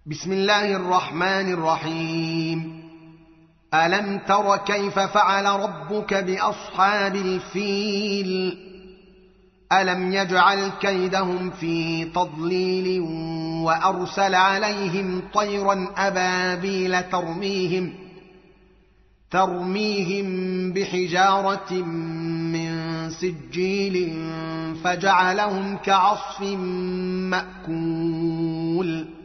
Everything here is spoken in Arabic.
بسم الله الرحمن الرحيم. ألم تر كيف فعل ربك بأصحاب الفيل؟ ألم يجعل كيدهم في تضليل وأرسل عليهم طيرا أبابيل ترميهم بحجارة من سجيل فجعلهم كعصف مأكول.